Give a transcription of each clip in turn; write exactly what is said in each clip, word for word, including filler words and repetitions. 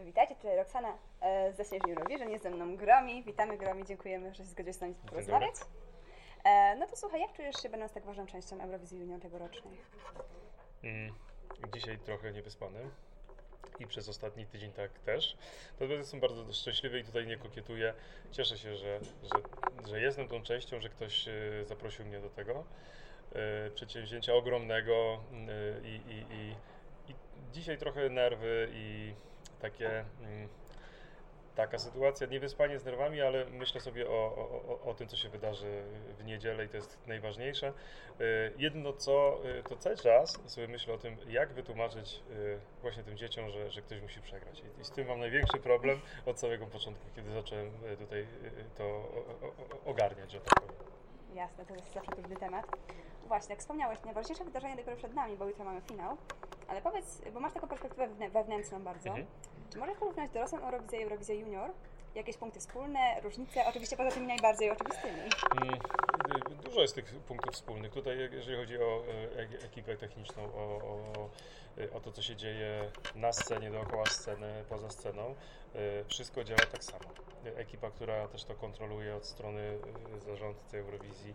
Witajcie, tutaj Roxana e, ze Śnieżnej Eurovision, jest ze mną Gromi. Witamy Gromi, dziękujemy, że się zgodziłeś z nami porozmawiać. E, no to słuchaj, jak czujesz się będąc tak ważną częścią Eurowizji Junior tegorocznej? Mm, dzisiaj trochę niewyspany i przez ostatni tydzień tak też. Natomiast jestem bardzo szczęśliwy i tutaj nie kokietuję. Cieszę się, że, że, że jestem tą częścią, że ktoś e, zaprosił mnie do tego e, przedsięwzięcia ogromnego e, i, i, i, i dzisiaj trochę nerwy i takie... Mm, Taka sytuacja, niewyspanie z nerwami, ale myślę sobie o, o, o tym, co się wydarzy w niedzielę i to jest najważniejsze. Jedno co, to cały czas sobie myślę o tym, jak wytłumaczyć właśnie tym dzieciom, że, że ktoś musi przegrać. I z tym mam największy problem od samego początku, kiedy zacząłem tutaj to ogarniać, że tak powiem. Jasne, to jest zawsze trudny temat. Właśnie, jak wspomniałeś, najważniejsze wydarzenie dopiero przed nami, bo jutro mamy finał. Ale powiedz, bo masz taką perspektywę wewnętrzną bardzo, mhm. Czy możesz porównać dorosłą Eurowizję i Eurowizję Junior? Jakieś punkty wspólne, różnice, oczywiście poza tymi najbardziej oczywistymi? Dużo jest tych punktów wspólnych. Tutaj, jeżeli chodzi o ekipę techniczną, o, o, o to, co się dzieje na scenie, dookoła sceny, poza sceną, wszystko działa tak samo. Ekipa, która też to kontroluje od strony zarządcy Eurowizji,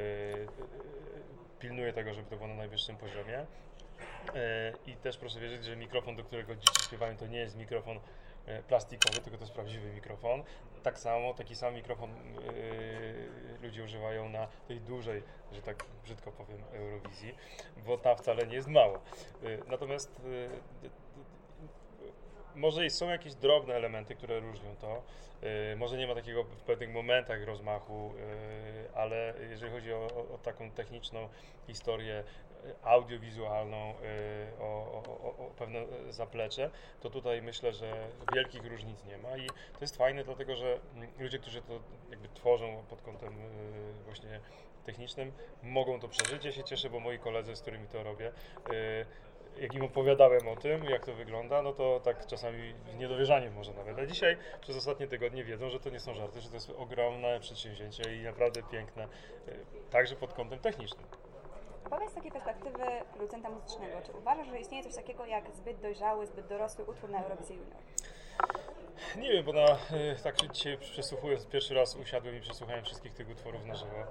pilnuje tego, żeby to było na najwyższym poziomie. I też proszę wierzyć, że mikrofon, do którego dzieci śpiewają, to nie jest mikrofon plastikowy, tylko to jest prawdziwy mikrofon. Tak samo, taki sam mikrofon yy, ludzie używają na tej dużej, że tak brzydko powiem, Eurowizji, bo ta wcale nie jest mała. Yy, natomiast yy, może są jakieś drobne elementy, które różnią to. Yy, może nie ma takiego w pewnych momentach rozmachu, yy, ale jeżeli chodzi o, o, o taką techniczną historię, audiowizualną, yy, o, o, o pewne zaplecze, to tutaj myślę, że wielkich różnic nie ma i to jest fajne, dlatego że ludzie, którzy to jakby tworzą pod kątem yy, właśnie technicznym, mogą to przeżyć. Ja się cieszę, bo moi koledzy, z którymi to robię, yy, jak im opowiadałem o tym, jak to wygląda, no to tak czasami z niedowierzaniem może nawet. A dzisiaj przez ostatnie tygodnie wiedzą, że to nie są żarty, że to jest ogromne przedsięwzięcie i naprawdę piękne, także pod kątem technicznym. Powiedz z takiej perspektywy producenta muzycznego, czy uważasz, że istnieje coś takiego jak zbyt dojrzały, zbyt dorosły utwór na Eurowizję Junior? Nie wiem, bo na, tak dzisiaj przesłuchując, pierwszy raz usiadłem i przesłuchałem wszystkich tych utworów na żywo,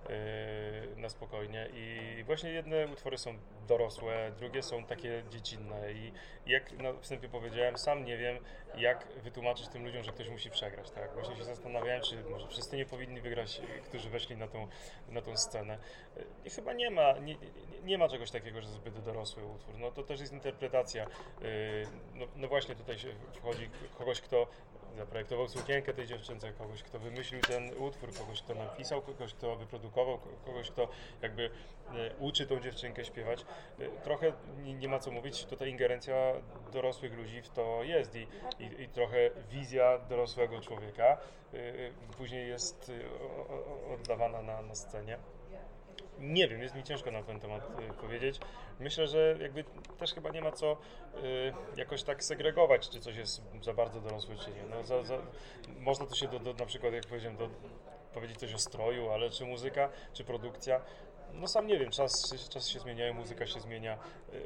na spokojnie i właśnie jedne utwory są dorosłe, drugie są takie dziecinne i jak na wstępie powiedziałem, sam nie wiem, jak wytłumaczyć tym ludziom, że ktoś musi przegrać, tak? Właśnie się zastanawiałem, czy może wszyscy nie powinni wygrać, którzy weszli na tą, na tą scenę. I chyba nie ma, nie, nie ma czegoś takiego, że zbyt dorosły utwór, no to też jest interpretacja, no, no właśnie tutaj się wchodzi kogoś, kto zaprojektował sukienkę tej dziewczynce, kogoś, kto wymyślił ten utwór, kogoś, kto napisał, kogoś, kto wyprodukował, kogoś, kto jakby e, uczy tą dziewczynkę śpiewać. E, trochę nie, nie ma co mówić, tutaj ingerencja dorosłych ludzi w to jest i, i, i trochę wizja dorosłego człowieka e, później jest o, o, oddawana na, na scenie. Nie wiem, jest mi ciężko na ten temat y, powiedzieć. Myślę, że jakby też chyba nie ma co y, jakoś tak segregować, czy coś jest za bardzo dorosłe, czy nie. No, za, za, można to się do, do, na przykład, jak powiedziałem, do, powiedzieć coś o stroju, ale czy muzyka, czy produkcja, no sam nie wiem, czas, czas się zmienia, muzyka się zmienia. Yy,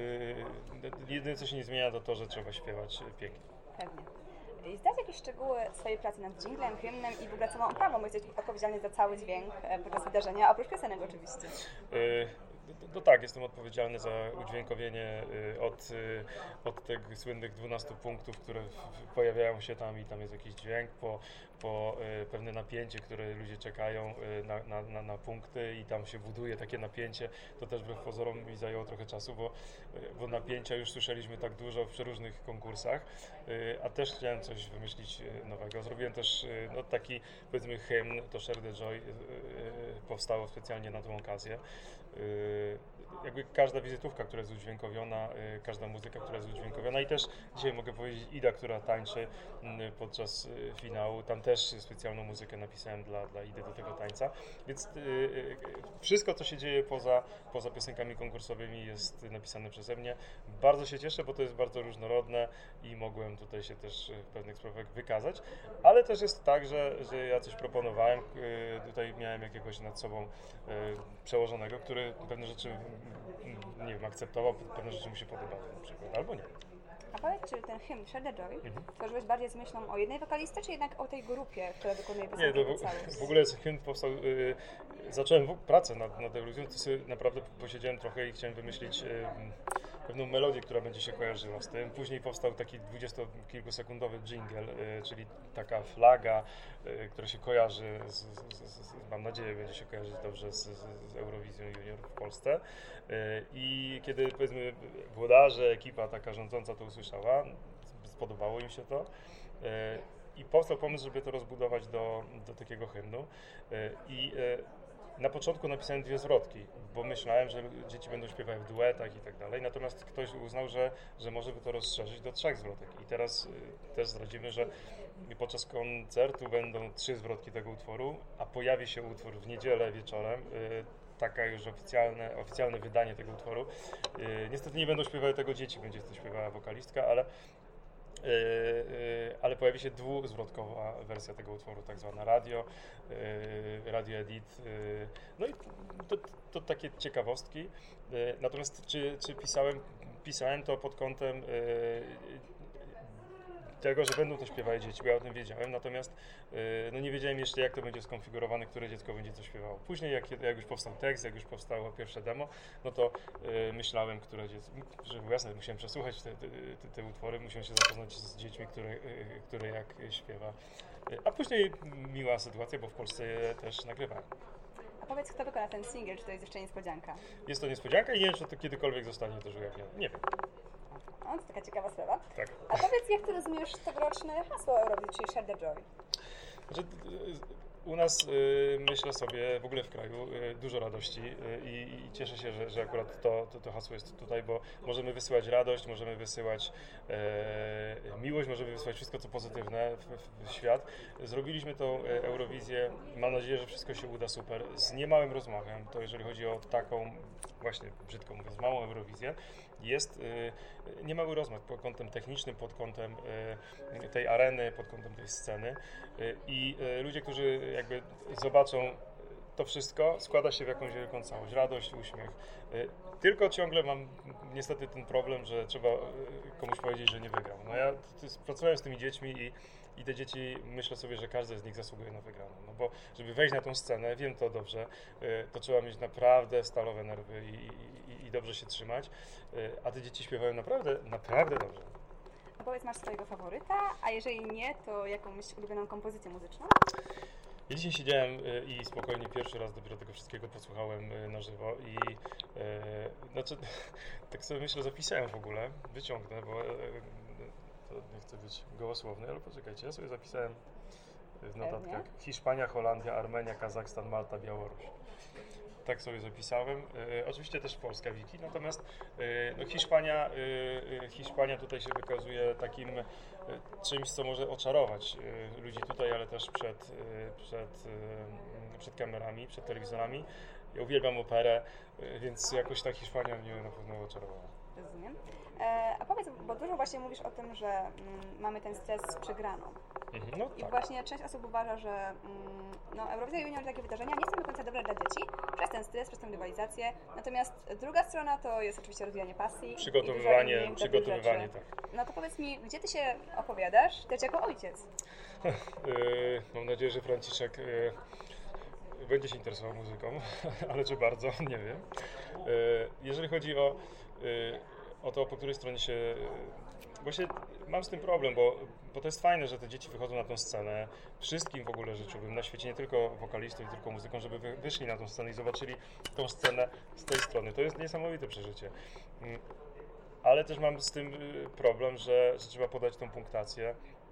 yy, jedyne, co się nie zmienia, to to, że trzeba śpiewać pięknie. Pewnie. I zdać jakieś szczegóły swojej pracy nad dżinglem, hymnem i w ogóle całą oprawą, bo jesteś odpowiedzialny za cały dźwięk podczas wydarzenia, oprócz piosenek oczywiście. Yy, no, no tak, jestem odpowiedzialny za udźwiękowienie yy, od, yy, od tych słynnych dwunastu punktów, które w, w, pojawiają się tam i tam jest jakiś dźwięk, po, po yy, pewne napięcie, które ludzie czekają yy, na, na, na, na punkty i tam się buduje takie napięcie. To też wbrew pozorom mi zajęło trochę czasu, bo, yy, bo napięcia już słyszeliśmy tak dużo w przeróżnych konkursach, yy, a też chciałem coś wymyślić yy, nowego. Zrobiłem też yy, no, taki, powiedzmy, hymn, to Share the Joy, yy, yy, powstało specjalnie na tą okazję. Yy, jakby każda wizytówka, która jest udźwiękowiona, yy, każda muzyka, która jest udźwiękowiona i też dzisiaj mogę powiedzieć Ida, która tańczy yy, podczas yy, finału, tam też specjalną muzykę napisałem dla, dla Idy do tego tańca, więc yy, yy, wszystko, co się dzieje poza, poza piosenkami konkursowymi jest napisane przeze mnie. Bardzo się cieszę, bo to jest bardzo różnorodne i mogłem tutaj się też w pewnych sprawach wykazać, ale też jest tak, że, że ja coś proponowałem, yy, tutaj miałem jakiegoś nad sobą yy, przełożonego, który pewne rzeczy, nie wiem, akceptował, pewne rzeczy mu się podobały na przykład, albo nie. A powiedz, czy ten hymn Share the Joy Mhm. tworzyłeś bardziej z myślą o jednej wokalistce, czy jednak o tej grupie, która wykonuje Nie, piosenkę to jako całość? w, w ogóle hymn powstał, y, zacząłem w, pracę nad, nad Eurowizją, to sobie naprawdę posiedziałem trochę i chciałem wymyślić y, pewną melodię, która będzie się kojarzyła z tym. Później powstał taki dwudziestokilkusekundowy jingle, y, czyli taka flaga, y, która się kojarzy, z, z, z, z, mam nadzieję, będzie się kojarzyć dobrze z, z, z Eurowizją Junior w Polsce. Y, I kiedy, powiedzmy, włodarze, ekipa taka rządząca to usłyszała, spodobało im się to. Y, I powstał pomysł, żeby to rozbudować do, do takiego hymnu. Y, I y, na początku napisałem dwie zwrotki, bo myślałem, że dzieci będą śpiewały w duetach i tak dalej. Natomiast ktoś uznał, że, że może by to rozszerzyć do trzech zwrotek. I teraz y, też zdradzimy, że podczas koncertu będą trzy zwrotki tego utworu, a pojawi się utwór w niedzielę wieczorem. Y, taka już oficjalne, oficjalne wydanie tego utworu. Y, niestety nie będą śpiewały tego dzieci, będzie to śpiewała wokalistka, ale Yy, yy, ale pojawi się dwuzwrotkowa wersja tego utworu, tak zwana radio, yy, radio edit. Yy, no i to, to takie ciekawostki. Yy, natomiast czy, czy pisałem, pisałem to pod kątem yy, tego, że będą to śpiewały dzieci, bo ja o tym wiedziałem, natomiast yy, no nie wiedziałem jeszcze, jak to będzie skonfigurowane, które dziecko będzie to śpiewało. Później, jak, jak już powstał tekst, jak już powstało pierwsze demo, no to yy, myślałem, które dziecko, że jasne, musiałem przesłuchać te, te, te, te utwory, musiałem się zapoznać z dziećmi, które, yy, które jak śpiewa. Yy, a później miła sytuacja, bo w Polsce je też nagrywałem. A powiedz, kto wykona ten singiel, czy to jest jeszcze niespodzianka? Jest to niespodzianka i nie wiem, czy to kiedykolwiek zostanie też ujawnione. Nie wiem. O, to taka ciekawa sprawa. Tak. A powiedz, jak ty rozumiesz tegoroczne hasło Eurowizji, czyli Share the Joy? Znaczy, u nas y, myślę sobie w ogóle w kraju y, dużo radości y, i, i cieszę się, że, że akurat to, to, to hasło jest tutaj, bo możemy wysyłać radość, możemy wysyłać e, miłość, możemy wysyłać wszystko co pozytywne w, w, w świat. Zrobiliśmy tą Eurowizję, mam nadzieję, że wszystko się uda super, z niemałym rozmachem, to jeżeli chodzi o taką właśnie, brzydko mówiąc, małą Eurowizję, jest y, niemały rozmach pod kątem technicznym, pod kątem y, tej areny, pod kątem tej sceny y, i y, ludzie, którzy jakby zobaczą to wszystko, składa się w jakąś wielką całość, radość, uśmiech. Y, tylko ciągle mam niestety ten problem, że trzeba y, komuś powiedzieć, że nie wygrał. No ja t- t- pracowałem z tymi dziećmi i I te dzieci, myślę sobie, że każde z nich zasługuje na wygraną. No bo żeby wejść na tą scenę, wiem to dobrze, to trzeba mieć naprawdę stalowe nerwy i, i, i dobrze się trzymać. A te dzieci śpiewają naprawdę, naprawdę dobrze. A powiedz, masz swojego faworyta, a jeżeli nie, to jakąś ulubioną kompozycję muzyczną? Ja dzisiaj siedziałem i spokojnie pierwszy raz dopiero tego wszystkiego posłuchałem na żywo i e, znaczy, tak sobie myślę, zapisałem w ogóle, wyciągnę, bo e, to nie chcę być gołosłowny, ale poczekajcie, ja sobie zapisałem w notatkach Hiszpania, Holandia, Armenia, Kazachstan, Malta, Białoruś. Tak sobie zapisałem. E, oczywiście też Polska wiki, natomiast e, no Hiszpania, e, Hiszpania tutaj się wykazuje takim e, czymś, co może oczarować e, ludzi tutaj, ale też przed, e, przed, e, przed kamerami, przed telewizorami. Ja uwielbiam operę, e, więc jakoś ta Hiszpania mnie na pewno oczarowała. Rozumiem. E, a powiedz, bo dużo właśnie mówisz o tym, że mm, mamy ten stres z przegraną. Mhm, no I tak. właśnie część osób uważa, że mm, no, Eurowizja Junior takie wydarzenia nie są do końca dobre dla dzieci, przez ten stres, przez tę rywalizację. Natomiast druga strona to jest oczywiście rozwijanie pasji. Przygotowywanie, i dużo innych przygotowywanie, rzeczy. tak. No to powiedz mi, gdzie ty się opowiadasz, też jako ojciec? Yy, mam nadzieję, że Franciszek yy, będzie się interesował muzyką, ale czy bardzo, nie wiem. Yy, jeżeli chodzi o, yy, o to, po której stronie się... Yy, właśnie mam z tym problem, bo, bo to jest fajne, że te dzieci wychodzą na tą scenę. Wszystkim w ogóle życzyłbym na świecie, nie tylko wokalistom, nie tylko muzykom, żeby wy, wyszli na tą scenę i zobaczyli tą scenę z tej strony. To jest niesamowite przeżycie. Yy, ale też mam z tym yy, problem, że, że trzeba podać tą punktację.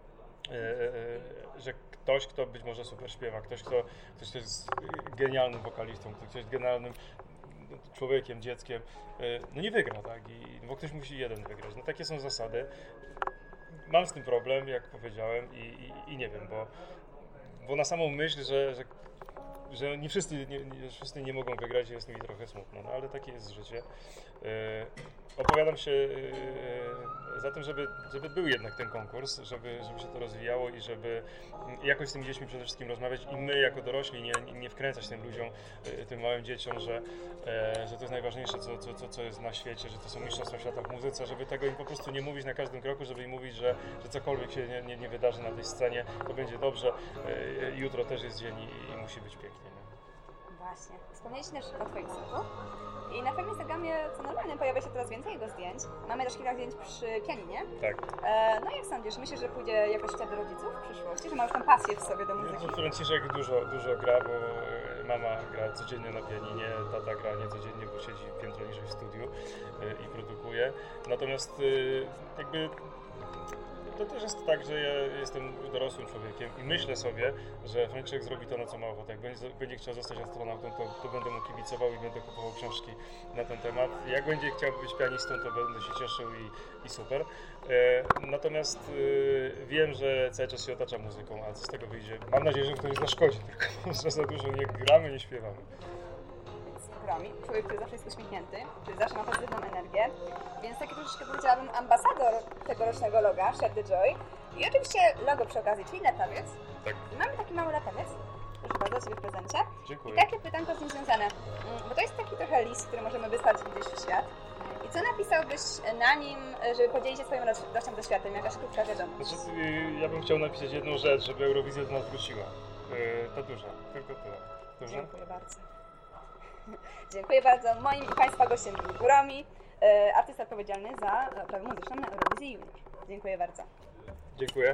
Że ktoś, kto być może super śpiewa, ktoś, kto, ktoś, kto jest genialnym wokalistą, ktoś jest genialnym człowiekiem, dzieckiem, no nie wygra, tak? I, bo ktoś musi jeden wygrać. No takie są zasady. Mam z tym problem, jak powiedziałem, i, i, i nie wiem, bo, bo na samą myśl, że, że że nie wszyscy nie, nie, wszyscy nie mogą wygrać, jest mi trochę smutno, no ale takie jest życie. E, opowiadam się e, za tym, żeby, żeby był jednak ten konkurs, żeby, żeby się to rozwijało i żeby jakoś z tymi dziećmi przede wszystkim rozmawiać i my jako dorośli nie, nie wkręcać tym ludziom, e, tym małym dzieciom, że, e, że to jest najważniejsze, co, co, co, co jest na świecie, że to są mistrzostwa świata w muzyce, żeby tego im po prostu nie mówić na każdym kroku, żeby im mówić, że, że cokolwiek się nie, nie, nie wydarzy na tej scenie, to będzie dobrze. E, jutro też jest dzień i, i musi być pięknie. Nie? Właśnie. Wspomnieliście też o Twoim synu. I na Twoim Instagramie, co normalne, pojawia się coraz więcej jego zdjęć. Mamy też kilka zdjęć przy pianinie. Tak. E, no jak sądzisz, myślisz, że pójdzie jakoś w do rodziców w przyszłości? Że ma już tą pasję w sobie do muzyki? No, Franciszek dużo, dużo gra, bo mama gra codziennie na pianinie, tata gra nie codziennie, bo siedzi piętro niżej w studiu i produkuje. Natomiast jakby to też jest tak, że ja jestem dorosłym człowiekiem i myślę sobie, że Franciszek zrobi to, na co ma ochotę. Jak będzie, będzie chciał zostać astronautą, to, to będę mu kibicował i będę kupował książki na ten temat. Jak będzie chciał być pianistą, to będę się cieszył i, i super. E, natomiast e, wiem, że cały czas się otacza muzyką, a co z tego wyjdzie? Mam nadzieję, że to nie zaszkodzi, tylko że za dużo nie gramy, nie śpiewamy. Romi, człowiek, który zawsze jest uśmiechnięty, który zawsze ma pozytywną energię, więc taki troszeczkę powiedziałabym ambasador tegorocznego loga, Share the Joy. I oczywiście logo przy okazji, czyli latawiec. Tak. I mamy taki mały latawiec, proszę bardzo, Ciebie w prezencie. Dziękuję. I takie pytanko z nim związane, bo to jest taki trochę list, który możemy wysłać gdzieś w świat. I co napisałbyś na nim, żeby podzielić się swoją radością ze światem, jakaś krótka wiadomość? Znaczy, ja bym chciał napisać jedną rzecz, żeby Eurowizja do nas wróciła. To dużo, tylko tyle. Dobrze? Dziękuję bardzo. Dziękuję bardzo. Moim i Państwa gościem był Romi, artysta odpowiedzialny za oprawę muzyczną na Eurowizji Junior. Dziękuję bardzo. Dziękuję.